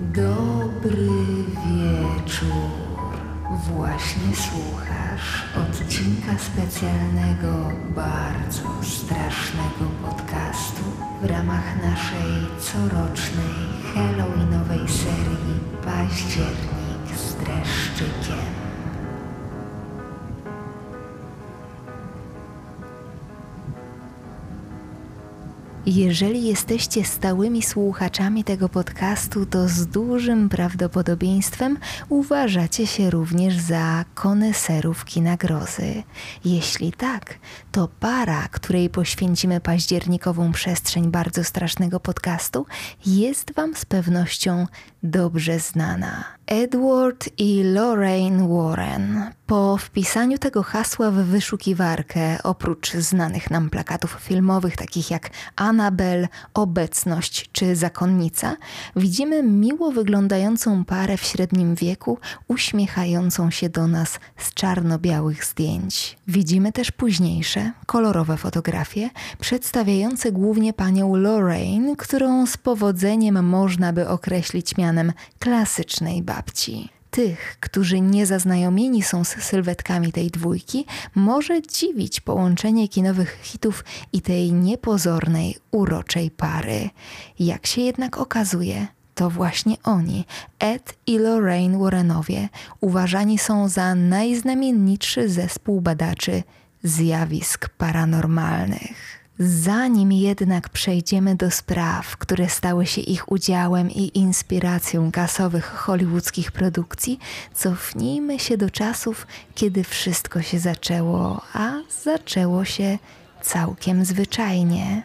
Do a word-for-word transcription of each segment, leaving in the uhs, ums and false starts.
Dobry wieczór. Właśnie słuchasz odcinka specjalnego, bardzo strasznego podcastu w ramach naszej corocznej halloweenowej serii Październik z dreszczykiem. Jeżeli jesteście stałymi słuchaczami tego podcastu, to z dużym prawdopodobieństwem uważacie się również za koneserów kina grozy. Jeśli tak, to para, której poświęcimy październikową przestrzeń bardzo strasznego podcastu, jest wam z pewnością dobrze znana. Edward i Lorraine Warren. Po wpisaniu tego hasła w wyszukiwarkę, oprócz znanych nam plakatów filmowych takich jak Annabelle, Obecność czy Zakonnica, widzimy miło wyglądającą parę w średnim wieku, uśmiechającą się do nas z czarno-białych zdjęć. Widzimy też późniejsze, kolorowe fotografie, przedstawiające głównie panią Lorraine, którą z powodzeniem można by określić mianem klasycznej babci. Tych, którzy nie zaznajomieni są z sylwetkami tej dwójki, może dziwić połączenie kinowych hitów i tej niepozornej, uroczej pary. Jak się jednak okazuje, to właśnie oni, Ed i Lorraine Warrenowie, uważani są za najznamienitszy zespół badaczy zjawisk paranormalnych. Zanim jednak przejdziemy do spraw, które stały się ich udziałem i inspiracją kasowych hollywoodzkich produkcji, cofnijmy się do czasów, kiedy wszystko się zaczęło, a zaczęło się całkiem zwyczajnie.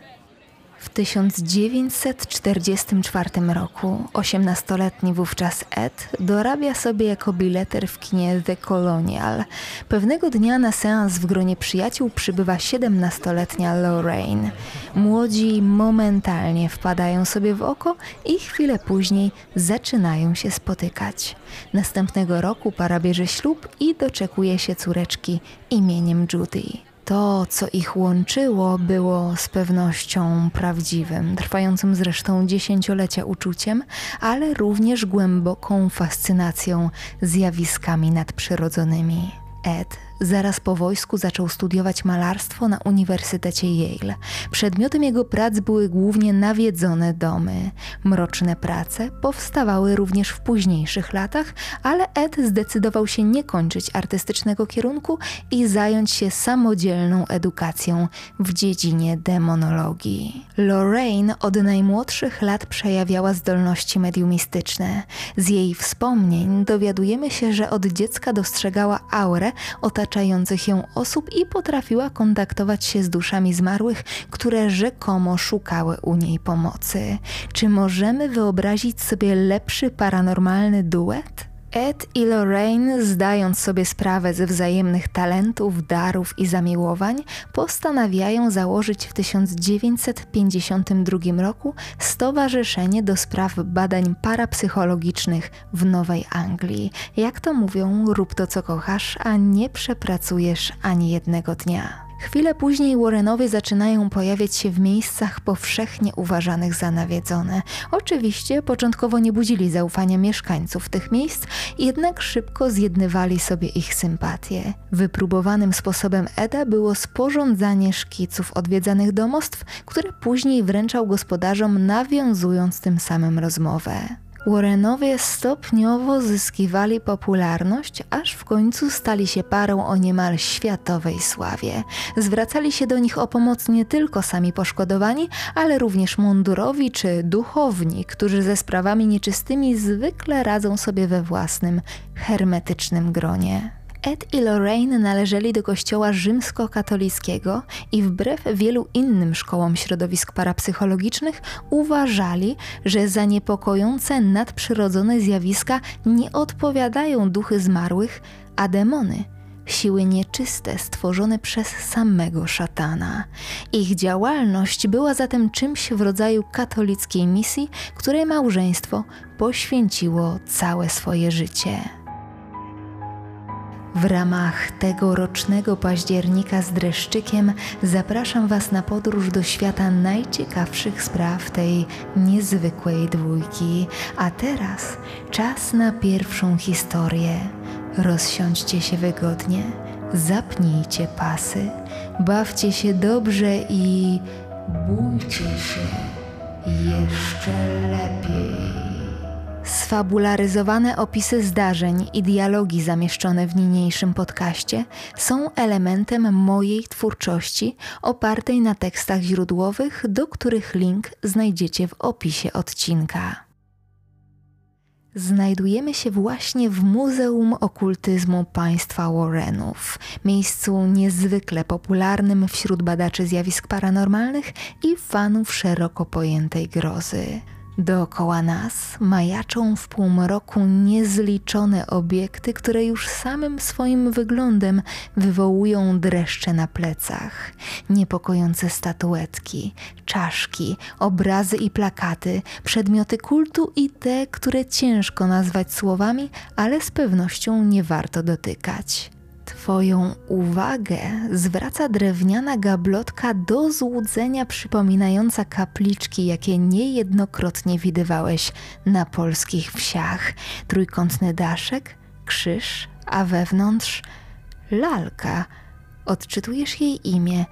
W tysiąc dziewięćset czterdziestym czwartym roku osiemnastoletni wówczas Ed dorabia sobie jako bileter w kinie The Colonial. Pewnego dnia na seans w gronie przyjaciół przybywa siedemnastoletnia Lorraine. Młodzi momentalnie wpadają sobie w oko i chwilę później zaczynają się spotykać. Następnego roku para bierze ślub i doczekuje się córeczki imieniem Judy. To, co ich łączyło, było z pewnością prawdziwym, trwającym zresztą dziesięciolecia uczuciem, ale również głęboką fascynacją zjawiskami nadprzyrodzonymi. Ed zaraz po wojsku zaczął studiować malarstwo na Uniwersytecie Yale. Przedmiotem jego prac były głównie nawiedzone domy. Mroczne prace powstawały również w późniejszych latach, ale Ed zdecydował się nie kończyć artystycznego kierunku i zająć się samodzielną edukacją w dziedzinie demonologii. Lorraine od najmłodszych lat przejawiała zdolności mediumistyczne. Z jej wspomnień dowiadujemy się, że od dziecka dostrzegała aurę otaczających ją osób i potrafiła kontaktować się z duszami zmarłych, które rzekomo szukały u niej pomocy. Czy możemy wyobrazić sobie lepszy paranormalny duet? Ed i Lorraine, zdając sobie sprawę ze wzajemnych talentów, darów i zamiłowań, postanawiają założyć w tysiąc dziewięćset pięćdziesiątym drugim roku Stowarzyszenie do Spraw Badań Parapsychologicznych w Nowej Anglii. Jak to mówią, rób to co kochasz, a nie przepracujesz ani jednego dnia. Chwilę później Warrenowie zaczynają pojawiać się w miejscach powszechnie uważanych za nawiedzone. Oczywiście początkowo nie budzili zaufania mieszkańców tych miejsc, jednak szybko zjednywali sobie ich sympatie. Wypróbowanym sposobem Eda było sporządzanie szkiców odwiedzanych domostw, które później wręczał gospodarzom, nawiązując tym samym rozmowę. Warrenowie stopniowo zyskiwali popularność, aż w końcu stali się parą o niemal światowej sławie. Zwracali się do nich o pomoc nie tylko sami poszkodowani, ale również mundurowi czy duchowni, którzy ze sprawami nieczystymi zwykle radzą sobie we własnym, hermetycznym gronie. Ed i Lorraine należeli do kościoła rzymskokatolickiego i wbrew wielu innym szkołom środowisk parapsychologicznych uważali, że za niepokojące nadprzyrodzone zjawiska nie odpowiadają duchy zmarłych, a demony siły nieczyste stworzone przez samego szatana. Ich działalność była zatem czymś w rodzaju katolickiej misji, której małżeństwo poświęciło całe swoje życie. W ramach tegorocznego października z dreszczykiem zapraszam Was na podróż do świata najciekawszych spraw tej niezwykłej dwójki. A teraz czas na pierwszą historię. Rozsiądźcie się wygodnie, zapnijcie pasy, bawcie się dobrze i bójcie się jeszcze lepiej. Sfabularyzowane opisy zdarzeń i dialogi zamieszczone w niniejszym podcaście są elementem mojej twórczości opartej na tekstach źródłowych, do których link znajdziecie w opisie odcinka. Znajdujemy się właśnie w Muzeum Okultyzmu Państwa Warrenów, miejscu niezwykle popularnym wśród badaczy zjawisk paranormalnych i fanów szeroko pojętej grozy. Dookoła nas majaczą w półmroku niezliczone obiekty, które już samym swoim wyglądem wywołują dreszcze na plecach. Niepokojące statuetki, czaszki, obrazy i plakaty, przedmioty kultu i te, które ciężko nazwać słowami, ale z pewnością nie warto dotykać. Twoją uwagę zwraca drewniana gablotka do złudzenia przypominająca kapliczki, jakie niejednokrotnie widywałeś na polskich wsiach. Trójkątny daszek, krzyż, a wewnątrz lalka. Odczytujesz jej imię.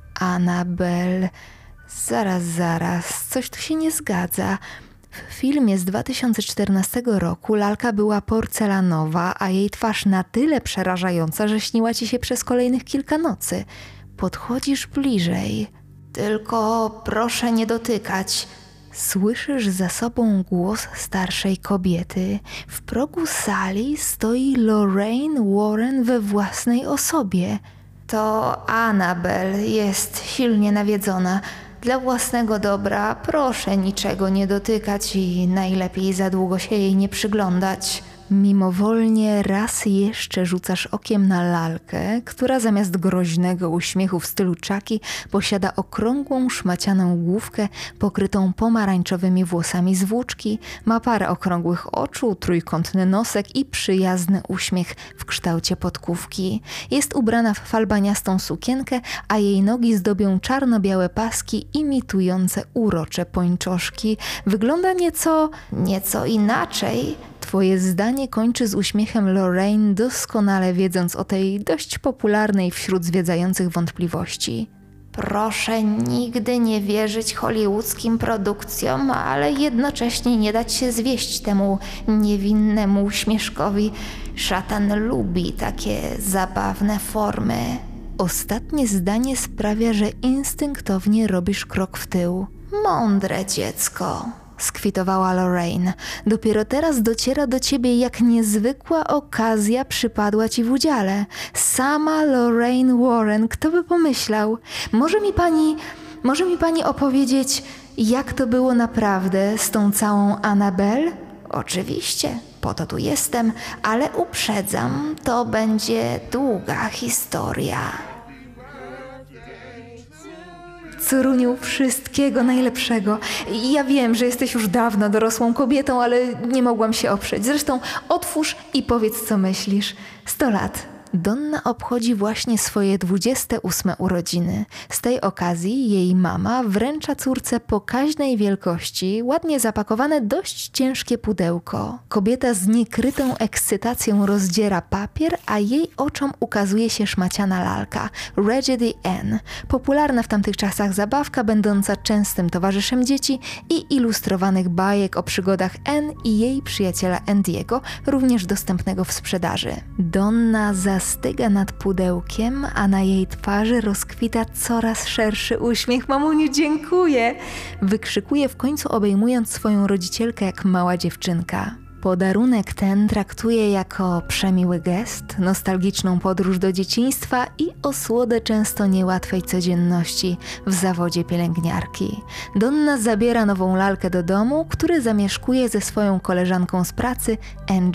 Annabel. Zaraz, zaraz, coś tu się nie zgadza. W filmie z dwa tysiące czternastego roku lalka była porcelanowa, a jej twarz na tyle przerażająca, że śniła ci się przez kolejnych kilka nocy. Podchodzisz bliżej. Tylko proszę nie dotykać. Słyszysz za sobą głos starszej kobiety. W progu sali stoi Lorraine Warren we własnej osobie. To Annabel jest silnie nawiedzona. Dla własnego dobra proszę niczego nie dotykać i najlepiej za długo się jej nie przyglądać. Mimowolnie raz jeszcze rzucasz okiem na lalkę, która zamiast groźnego uśmiechu w stylu Chucky posiada okrągłą, szmacianą główkę pokrytą pomarańczowymi włosami z włóczki, ma parę okrągłych oczu, trójkątny nosek i przyjazny uśmiech w kształcie podkówki. Jest ubrana w falbaniastą sukienkę, a jej nogi zdobią czarno-białe paski imitujące urocze pończoszki. Wygląda nieco, nieco inaczej. Twoje zdanie kończy z uśmiechem Lorraine, doskonale wiedząc o tej dość popularnej wśród zwiedzających wątpliwości. Proszę nigdy nie wierzyć hollywoodzkim produkcjom, ale jednocześnie nie dać się zwieść temu niewinnemu uśmieszkowi. Szatan lubi takie zabawne formy. Ostatnie zdanie sprawia, że instynktownie robisz krok w tył. Mądre dziecko. Skwitowała Lorraine. Dopiero teraz dociera do ciebie, jak niezwykła okazja przypadła ci w udziale. Sama Lorraine Warren, kto by pomyślał? Może mi pani, może mi pani opowiedzieć, jak to było naprawdę z tą całą Annabel? Oczywiście, po to tu jestem, ale uprzedzam, to będzie długa historia. Córuniu, wszystkiego najlepszego. Ja wiem, że jesteś już dawno dorosłą kobietą, ale nie mogłam się oprzeć. Zresztą otwórz i powiedz, co myślisz. Sto lat. Donna obchodzi właśnie swoje dwudzieste ósme urodziny. Z tej okazji jej mama wręcza córce pokaźnej wielkości, ładnie zapakowane dość ciężkie pudełko. Kobieta z niekrytą ekscytacją rozdziera papier, a jej oczom ukazuje się szmaciana lalka Raggedy Ann, popularna w tamtych czasach zabawka będąca częstym towarzyszem dzieci i ilustrowanych bajek o przygodach Ann i jej przyjaciela Andiego, również dostępnego w sprzedaży. Donna za styga nad pudełkiem, a na jej twarzy rozkwita coraz szerszy uśmiech. Mamuniu, dziękuję! Wykrzykuje w końcu, obejmując swoją rodzicielkę jak mała dziewczynka. Podarunek ten traktuje jako przemiły gest, nostalgiczną podróż do dzieciństwa i osłodę często niełatwej codzienności w zawodzie pielęgniarki. Donna zabiera nową lalkę do domu, który zamieszkuje ze swoją koleżanką z pracy, Angie.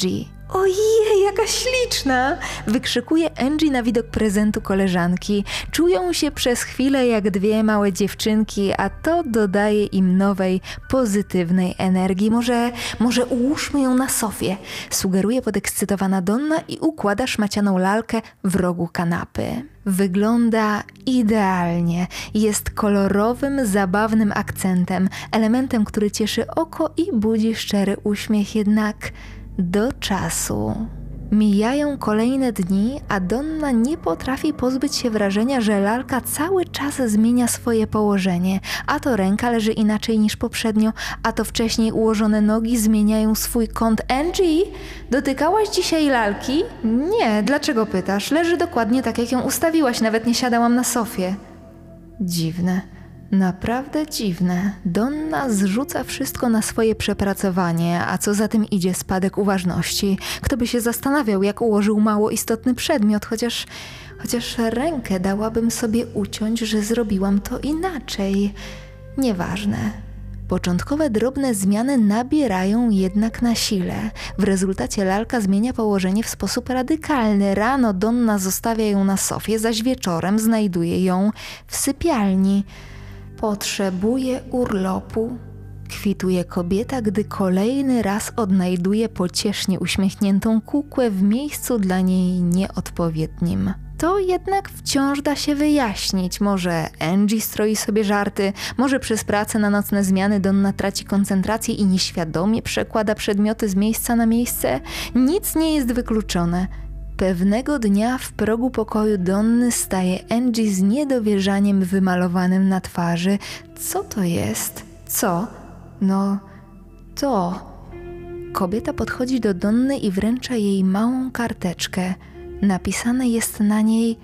Ojej, jaka śliczna! Wykrzykuje Angie na widok prezentu koleżanki. Czują się przez chwilę jak dwie małe dziewczynki, a to dodaje im nowej, pozytywnej energii. Może, może ułóżmy ją na sofie, sugeruje podekscytowana Donna i układa szmacianą lalkę w rogu kanapy. Wygląda idealnie. Jest kolorowym, zabawnym akcentem, elementem, który cieszy oko i budzi szczery uśmiech, jednak do czasu. Mijają kolejne dni, a Donna nie potrafi pozbyć się wrażenia, że lalka cały czas zmienia swoje położenie. A to ręka leży inaczej niż poprzednio, a to wcześniej ułożone nogi zmieniają swój kąt. Angie, dotykałaś dzisiaj lalki? Nie, dlaczego pytasz? Leży dokładnie tak, jak ją ustawiłaś, nawet nie siadałam na sofie. Dziwne. Naprawdę dziwne. Donna zrzuca wszystko na swoje przepracowanie, a co za tym idzie spadek uważności. Kto by się zastanawiał, jak ułożył mało istotny przedmiot, chociaż, chociaż rękę dałabym sobie uciąć, że zrobiłam to inaczej. Nieważne. Początkowe drobne zmiany nabierają jednak na sile. W rezultacie lalka zmienia położenie w sposób radykalny. Rano Donna zostawia ją na sofie, zaś wieczorem znajduje ją w sypialni. Potrzebuje urlopu, kwituje kobieta, gdy kolejny raz odnajduje pociesznie uśmiechniętą kukłę w miejscu dla niej nieodpowiednim. To jednak wciąż da się wyjaśnić. Może Angie stroi sobie żarty, może przez pracę na nocne zmiany Donna traci koncentrację i nieświadomie przekłada przedmioty z miejsca na miejsce. Nic nie jest wykluczone. Pewnego dnia w progu pokoju Donny staje Angie z niedowierzaniem wymalowanym na twarzy. Co to jest? Co? No, to. Kobieta podchodzi do Donny i wręcza jej małą karteczkę. Napisane jest na niej: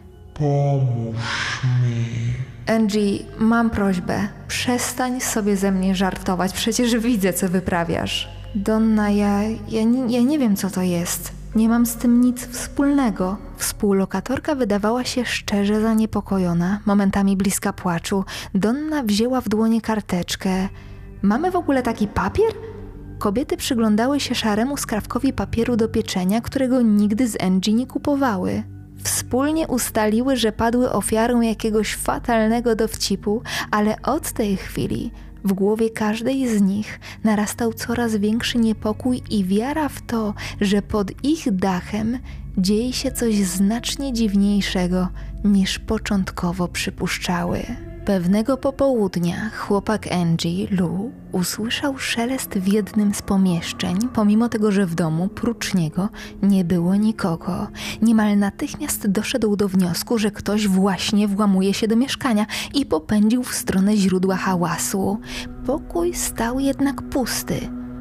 pomóż mi. Angie, mam prośbę. Przestań sobie ze mnie żartować. Przecież widzę, co wyprawiasz. Donna, ja, ja, ja nie wiem, co to jest. Nie mam z tym nic wspólnego. Współlokatorka wydawała się szczerze zaniepokojona, momentami bliska płaczu. Donna wzięła w dłonie karteczkę. Mamy w ogóle taki papier? Kobiety przyglądały się szaremu skrawkowi papieru do pieczenia, którego nigdy z Angie nie kupowały. Wspólnie ustaliły, że padły ofiarą jakiegoś fatalnego dowcipu, ale od tej chwili w głowie każdej z nich narastał coraz większy niepokój i wiara w to, że pod ich dachem dzieje się coś znacznie dziwniejszego, niż początkowo przypuszczały. Pewnego popołudnia chłopak Angie, Lou, usłyszał szelest w jednym z pomieszczeń, pomimo tego, że w domu prócz niego nie było nikogo. Niemal natychmiast doszedł do wniosku, że ktoś właśnie włamuje się do mieszkania i popędził w stronę źródła hałasu. Pokój stał jednak pusty.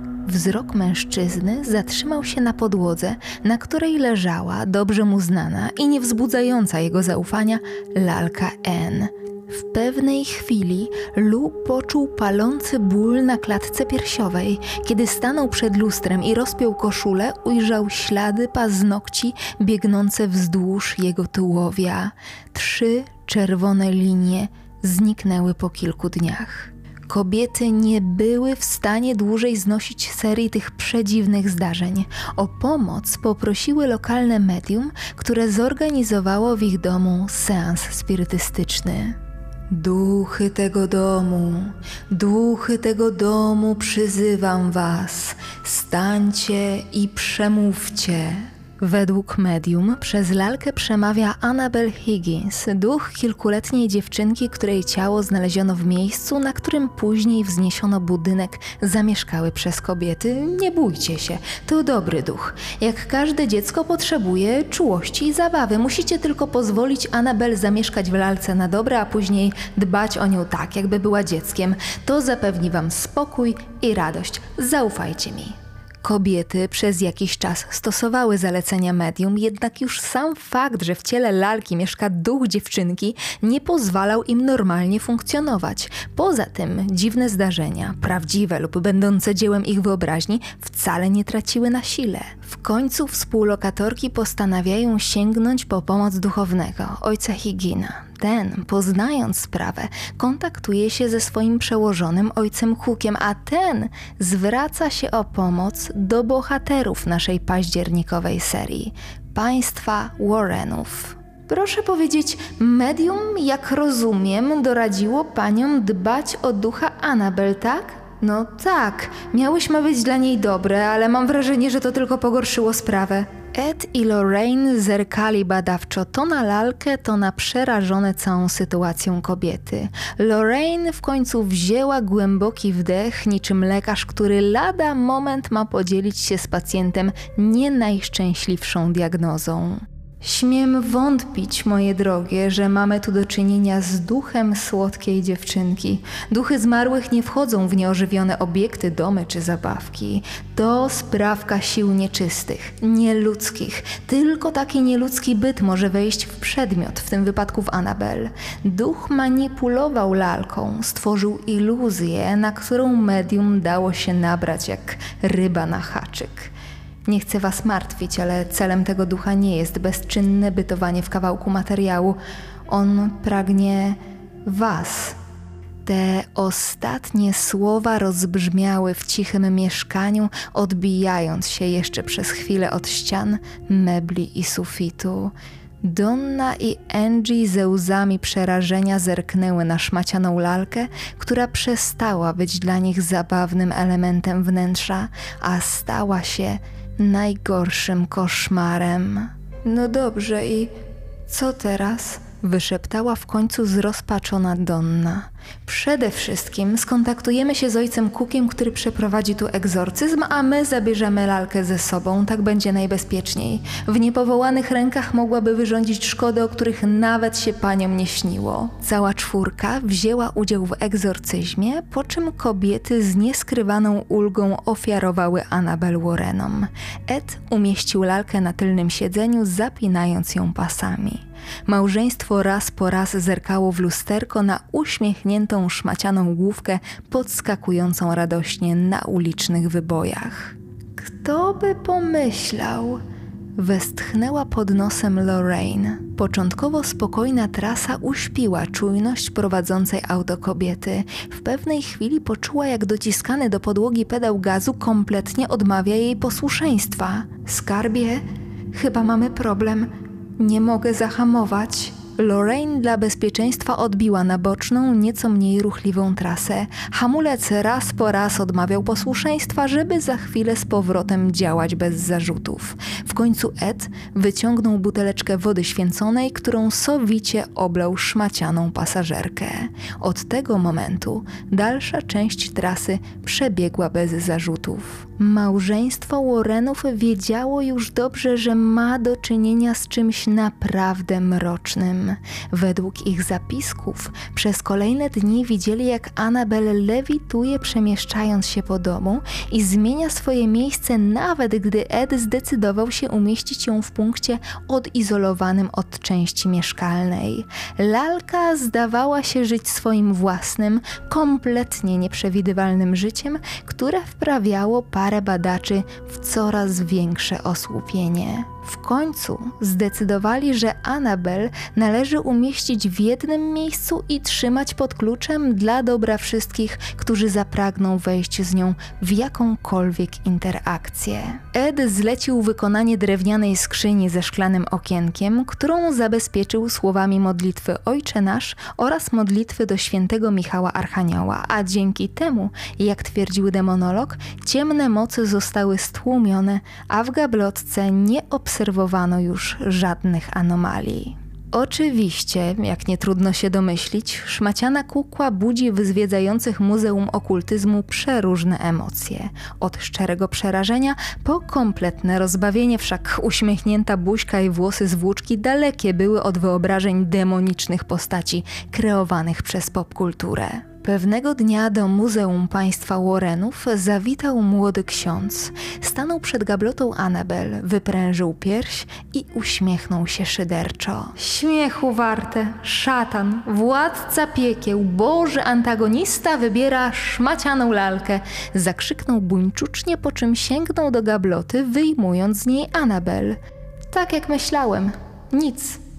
Wzrok mężczyzny zatrzymał się na podłodze, na której leżała dobrze mu znana i nie wzbudzająca jego zaufania lalka Anne. W pewnej chwili Lou poczuł palący ból na klatce piersiowej. Kiedy stanął przed lustrem i rozpiął koszulę, ujrzał ślady paznokci biegnące wzdłuż jego tułowia. Trzy czerwone linie zniknęły po kilku dniach. Kobiety nie były w stanie dłużej znosić serii tych przedziwnych zdarzeń. O pomoc poprosiły lokalne medium, które zorganizowało w ich domu seans spirytystyczny. Duchy tego domu, duchy tego domu, przyzywam was, stańcie i przemówcie. Według medium przez lalkę przemawia Annabel Higgins, duch kilkuletniej dziewczynki, której ciało znaleziono w miejscu, na którym później wzniesiono budynek zamieszkały przez kobiety. Nie bójcie się, to dobry duch. Jak każde dziecko potrzebuje czułości i zabawy. Musicie tylko pozwolić Annabel zamieszkać w lalce na dobre, a później dbać o nią tak, jakby była dzieckiem. To zapewni wam spokój i radość. Zaufajcie mi. Kobiety przez jakiś czas stosowały zalecenia medium, jednak już sam fakt, że w ciele lalki mieszka duch dziewczynki, nie pozwalał im normalnie funkcjonować. Poza tym dziwne zdarzenia, prawdziwe lub będące dziełem ich wyobraźni, wcale nie traciły na sile. W końcu współlokatorki postanawiają sięgnąć po pomoc duchownego, ojca Higgina. ten, poznając sprawę, kontaktuje się ze swoim przełożonym ojcem Cookiem, a ten zwraca się o pomoc do bohaterów naszej październikowej serii, państwa Warrenów. Proszę powiedzieć, medium, jak rozumiem, doradziło paniom dbać o ducha Annabel, tak? No tak, miałyśmy być dla niej dobre, ale mam wrażenie, że to tylko pogorszyło sprawę. Ed i Lorraine zerkali badawczo to na lalkę, to na przerażone całą sytuacją kobiety. Lorraine w końcu wzięła głęboki wdech, niczym lekarz, który lada moment ma podzielić się z pacjentem nie najszczęśliwszą diagnozą. Śmiem wątpić, moje drogie, że mamy tu do czynienia z duchem słodkiej dziewczynki. Duchy zmarłych nie wchodzą w nieożywione obiekty, domy czy zabawki. To sprawka sił nieczystych, nieludzkich. Tylko taki nieludzki byt może wejść w przedmiot, w tym wypadku w Annabel. Duch manipulował lalką, stworzył iluzję, na którą medium dało się nabrać jak ryba na haczyk. Nie chcę was martwić, ale celem tego ducha nie jest bezczynne bytowanie w kawałku materiału. On pragnie was. Te ostatnie słowa rozbrzmiały w cichym mieszkaniu, odbijając się jeszcze przez chwilę od ścian, mebli i sufitu. Donna i Angie ze łzami przerażenia zerknęły na szmacianą lalkę, która przestała być dla nich zabawnym elementem wnętrza, a stała się najgorszym koszmarem. No dobrze, i co teraz? Wyszeptała w końcu zrozpaczona Donna. Przede wszystkim skontaktujemy się z ojcem Cookiem, który przeprowadzi tu egzorcyzm, a my zabierzemy lalkę ze sobą, tak będzie najbezpieczniej. W niepowołanych rękach mogłaby wyrządzić szkody, o których nawet się paniom nie śniło. Cała czwórka wzięła udział w egzorcyzmie, po czym kobiety z nieskrywaną ulgą ofiarowały Annabel Warrenom. Ed umieścił lalkę na tylnym siedzeniu, zapinając ją pasami. Małżeństwo raz po raz zerkało w lusterko na uśmiechniętą, szmacianą główkę podskakującą radośnie na ulicznych wybojach. Kto by pomyślał? Westchnęła pod nosem Lorraine. Początkowo spokojna trasa uśpiła czujność prowadzącej auto kobiety. W pewnej chwili poczuła, jak dociskany do podłogi pedał gazu kompletnie odmawia jej posłuszeństwa. Skarbie, chyba mamy problem. Nie mogę zahamować. Lorraine dla bezpieczeństwa odbiła na boczną, nieco mniej ruchliwą trasę. Hamulec raz po raz odmawiał posłuszeństwa, żeby za chwilę z powrotem działać bez zarzutów. W końcu Ed wyciągnął buteleczkę wody święconej, którą sowicie oblał szmacianą pasażerkę. Od tego momentu dalsza część trasy przebiegła bez zarzutów. Małżeństwo Warrenów wiedziało już dobrze, że ma do czynienia z czymś naprawdę mrocznym. Według ich zapisków przez kolejne dni widzieli, jak Annabel lewituje, przemieszczając się po domu i zmienia swoje miejsce, nawet gdy Ed zdecydował się umieścić ją w punkcie odizolowanym od części mieszkalnej. Lalka zdawała się żyć swoim własnym, kompletnie nieprzewidywalnym życiem, które wprawiało parę badaczy w coraz większe osłupienie. W końcu zdecydowali, że Annabel należy umieścić w jednym miejscu i trzymać pod kluczem dla dobra wszystkich, którzy zapragną wejść z nią w jakąkolwiek interakcję. Ed zlecił wykonanie drewnianej skrzyni ze szklanym okienkiem, którą zabezpieczył słowami modlitwy Ojcze Nasz oraz modlitwy do świętego Michała Archanioła, a dzięki temu, jak twierdził demonolog, ciemne mocy zostały stłumione, a w gablotce nie obserwowano obserwowano już żadnych anomalii. Oczywiście, jak nie trudno się domyślić, szmaciana kukła budzi w zwiedzających Muzeum Okultyzmu przeróżne emocje. Od szczerego przerażenia po kompletne rozbawienie, wszak uśmiechnięta buźka i włosy z włóczki dalekie były od wyobrażeń demonicznych postaci kreowanych przez popkulturę. Pewnego dnia do Muzeum Państwa Warrenów zawitał młody ksiądz. Stanął przed gablotą Annabel, wyprężył pierś i uśmiechnął się szyderczo. Śmiechu warte, szatan, władca piekieł, Boży antagonista wybiera szmacianą lalkę. Zakrzyknął buńczucznie, po czym sięgnął do gabloty, wyjmując z niej Annabel. Tak jak myślałem, nic.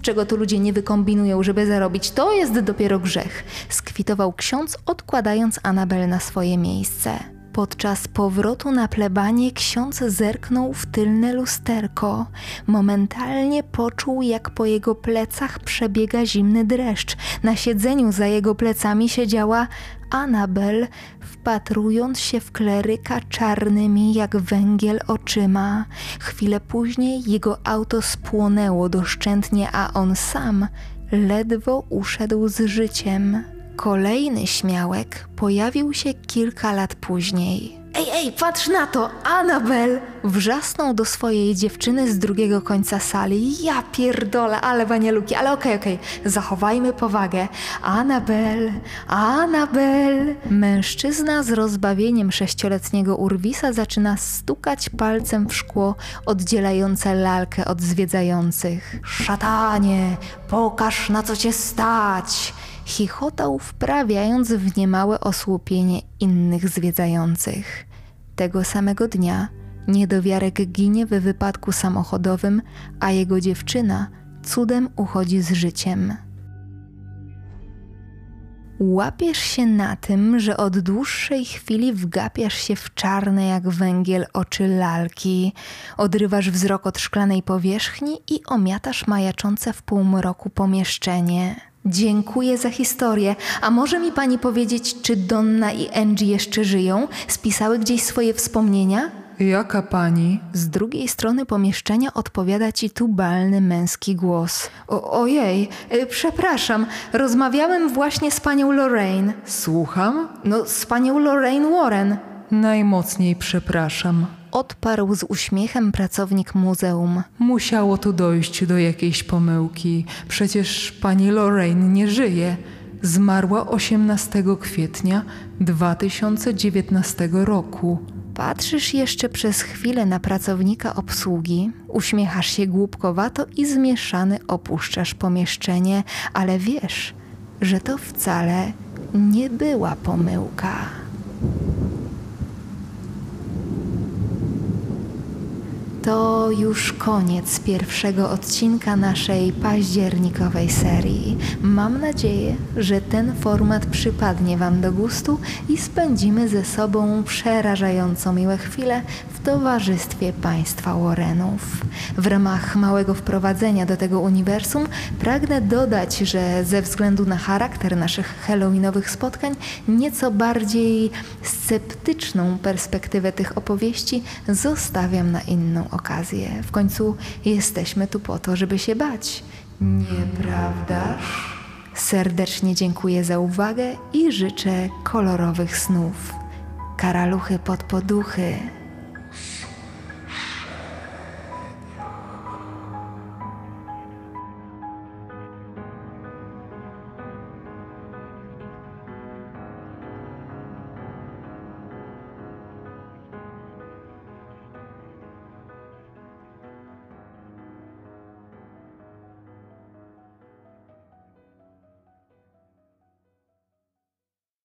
czego tu ludzie nie wykombinują, żeby zarobić, to jest dopiero grzech, skwitował ksiądz, odkładając Anabel na swoje miejsce. Podczas powrotu na plebanię ksiądz zerknął w tylne lusterko. Momentalnie poczuł, jak po jego plecach przebiega zimny dreszcz. Na siedzeniu za jego plecami siedziała Anabel, wpatrując się w kleryka czarnymi jak węgiel oczyma. Chwilę później jego auto spłonęło doszczętnie, a on sam ledwo uszedł z życiem. Kolejny śmiałek pojawił się kilka lat później. Ej, ej, patrz na to, Anabel! Wrzasnął do swojej dziewczyny z drugiego końca sali. Ja pierdolę, ale banieluki, ale okej, okej, zachowajmy powagę. Anabel, Anabel! Mężczyzna z rozbawieniem sześcioletniego urwisa zaczyna stukać palcem w szkło oddzielające lalkę od zwiedzających. Szatanie, pokaż, na co cię stać! Chichotał, wprawiając w niemałe osłupienie innych zwiedzających. Tego samego dnia niedowiarek ginie w wypadku samochodowym, a jego dziewczyna cudem uchodzi z życiem. Łapiesz się na tym, że od dłuższej chwili wgapiasz się w czarne jak węgiel oczy lalki, odrywasz wzrok od szklanej powierzchni i omiatasz majaczące w półmroku pomieszczenie. Dziękuję za historię. A może mi pani powiedzieć, czy Donna i Angie jeszcze żyją? Spisały gdzieś swoje wspomnienia? Jaka pani? Z drugiej strony pomieszczenia odpowiada ci tubalny męski głos. O, ojej, y, przepraszam, rozmawiałem właśnie z panią Lorraine. Słucham? No, z panią Lorraine Warren. Najmocniej przepraszam. Odparł z uśmiechem pracownik muzeum. Musiało tu dojść do jakiejś pomyłki. Przecież pani Lorraine nie żyje. Zmarła osiemnastego kwietnia dwa tysiące dziewiętnastego roku. Patrzysz jeszcze przez chwilę na pracownika obsługi, uśmiechasz się głupkowato i zmieszany opuszczasz pomieszczenie, ale wiesz, że to wcale nie była pomyłka. To już koniec pierwszego odcinka naszej październikowej serii. Mam nadzieję, że ten format przypadnie Wam do gustu i spędzimy ze sobą przerażająco miłe chwile w towarzystwie państwa Warrenów. W ramach małego wprowadzenia do tego uniwersum pragnę dodać, że ze względu na charakter naszych halloweenowych spotkań nieco bardziej sceptyczną perspektywę tych opowieści zostawiam na inną okazję. W końcu jesteśmy tu po to, żeby się bać. Nieprawdaż? Serdecznie dziękuję za uwagę i życzę kolorowych snów. Karaluchy pod poduchy.